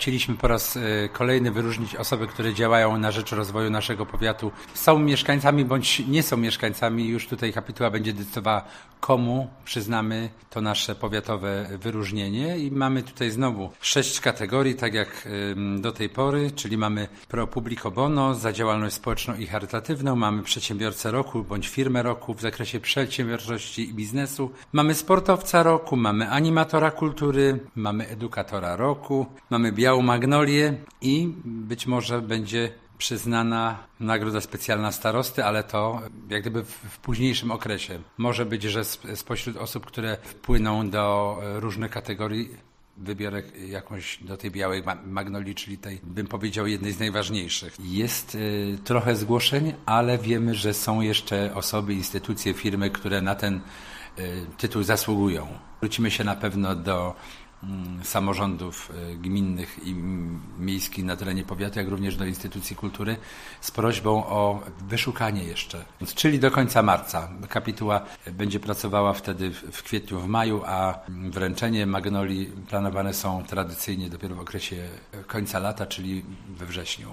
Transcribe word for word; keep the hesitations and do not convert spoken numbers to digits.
Chcieliśmy po raz kolejny wyróżnić osoby, które działają na rzecz rozwoju naszego powiatu. Są mieszkańcami bądź nie są mieszkańcami. Już tutaj kapituła będzie decydowała, komu przyznamy to nasze powiatowe wyróżnienie. I mamy tutaj znowu sześć kategorii, tak jak do tej pory, czyli mamy pro publico bono za działalność społeczną i charytatywną, mamy przedsiębiorcę roku bądź firmę roku w zakresie przedsiębiorczości i biznesu, mamy sportowca roku, mamy animatora kultury, mamy edukatora roku, mamy białą magnolię i być może będzie przyznana nagroda specjalna starosty, ale to jak gdyby w, w późniejszym okresie. Może być, że spośród osób, które wpłyną do różnych kategorii, wybiorę jakąś do tej białej magnolii, czyli tej, bym powiedział, jednej z najważniejszych. Jest y, trochę zgłoszeń, ale wiemy, że są jeszcze osoby, instytucje, firmy, które na ten y, tytuł zasługują. Wrócimy się na pewno do samorządów gminnych i miejskich na terenie powiatu, jak również do instytucji kultury z prośbą o wyszukanie jeszcze. Czyli do końca marca. Kapituła będzie pracowała wtedy w kwietniu, w maju, a wręczenie magnolii planowane są tradycyjnie dopiero w okresie końca lata, czyli we wrześniu.